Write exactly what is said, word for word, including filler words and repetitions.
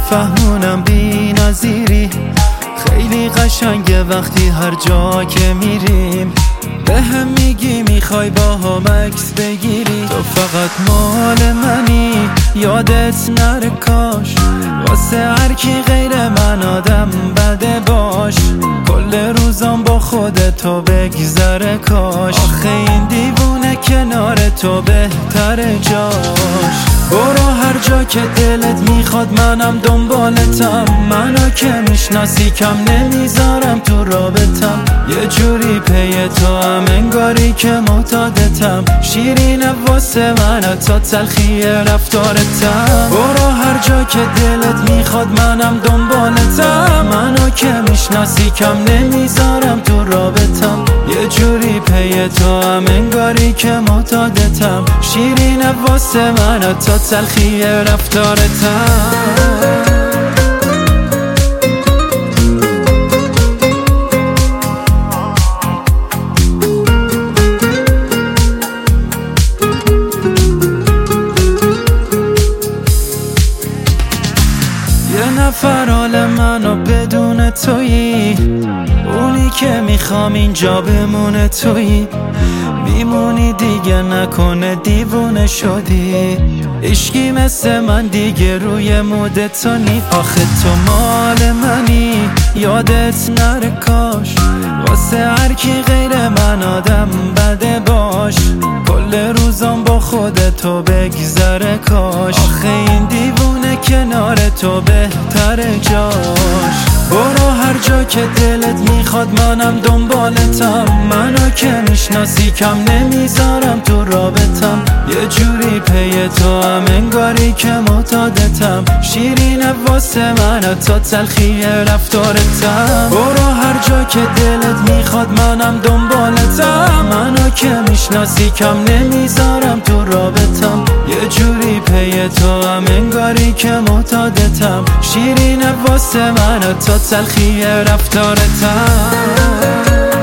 نمیفهمونم بی نظیری. خیلی قشنگه وقتی هر جا که میریم به هم میگی میخوای با هم عکس بگیری. تو فقط مال منی یادت نره کاش، واسه هر کی غیر من آدم بده باش. کل روزام با خودتو بگذره کاش، آخه این دیوونه کنار تو بهتره جاش. برو هر جا که دلت میخواد منم دنبالتم، منو که میشناسی کم نمیذارم تو رابطم. یه جوری پی تو هم انگاری که معتادتم، شیرینه واسه من تا تلخی رفتارتم. برو هر جا که دلت میخواد منم دنبالتم، منو که میشناسی کم نمیذارم تو رابطم. یه جوری پی تو هم انگاری که معتادتم، شیرینه واسه من تا تلخی رفتارتم. یه نفر حال منو بدون تویی، اونی که میخوام اینجا بمونه تویی. میمونی دیگه نکنه دیوونه شدی، عشقی مثل من دیگه روی مود تو نی. آخه تو مال منی یادت نره کاش، واسه هر کی غیر من آدم بده باش. کل روزام با خودتو بگذره کاش، آخه این دیوونه کنار تو بهتره جاش. برو هر جا که دلت میخواد منم دنبالتم، منو که میشناسی کم نمیذارم تو رابطم. یه جوری پی تو هم انگاری که معتادتم، شیرینه واسه من تا تلخی رفتارتم. برو هر جا که دلت میخواد منم دنبالتم، منو که میشناسی کم نمیذارم تو رابطم. یه جوری پی تو هم انگاری که معتادتم، شیرینه واسه من تا تلخی رفتارتم.